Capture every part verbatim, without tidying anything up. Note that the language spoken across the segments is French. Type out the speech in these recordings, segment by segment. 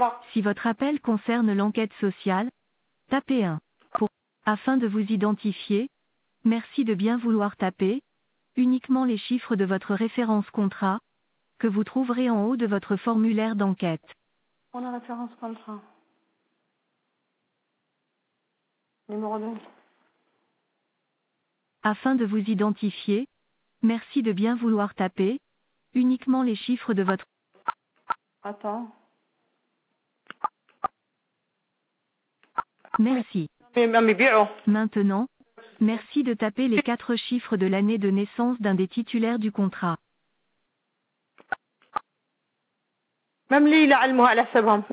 Si votre appel concerne l'enquête sociale, tapez un. Pour, afin de vous identifier, merci de bien vouloir taper uniquement les chiffres de votre référence contrat, que vous trouverez en haut de votre formulaire d'enquête. On a référence contrat. Numéro deux. Afin de vous identifier, merci de bien vouloir taper uniquement les chiffres de votre... Attends. Merci. Maintenant, merci de taper les quatre chiffres de l'année de naissance d'un des titulaires du contrat. Même lui, il a علموها على حسابهم.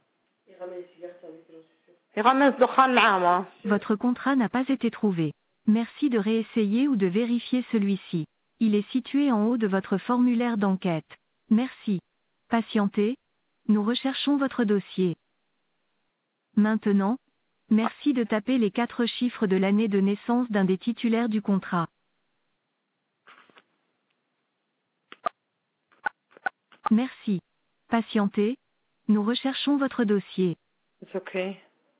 يغمس دخان معاهم. Votre contrat n'a pas été trouvé. Merci de réessayer ou de vérifier celui-ci. Il est situé en haut de votre formulaire d'enquête. Merci. Patientez. Nous recherchons votre dossier. Maintenant, merci de taper les quatre chiffres de l'année de naissance d'un des titulaires du contrat. Merci. Patientez. Nous recherchons votre dossier. It's okay.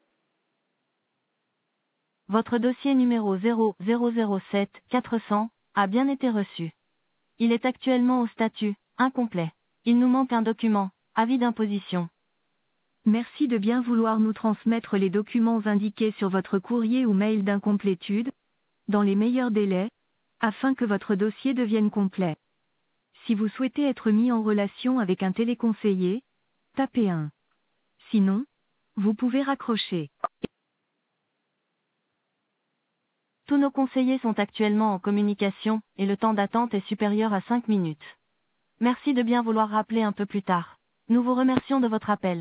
Votre dossier numéro zéro zéro zéro sept quatre cents a bien été reçu. Il est actuellement au statut incomplet. Il nous manque un document, avis d'imposition. Merci de bien vouloir nous transmettre les documents indiqués sur votre courrier ou mail d'incomplétude, dans les meilleurs délais, afin que votre dossier devienne complet. Si vous souhaitez être mis en relation avec un téléconseiller, tapez un. Sinon, vous pouvez raccrocher. Tous nos conseillers sont actuellement en communication, et le temps d'attente est supérieur à cinq minutes. Merci de bien vouloir rappeler un peu plus tard. Nous vous remercions de votre appel.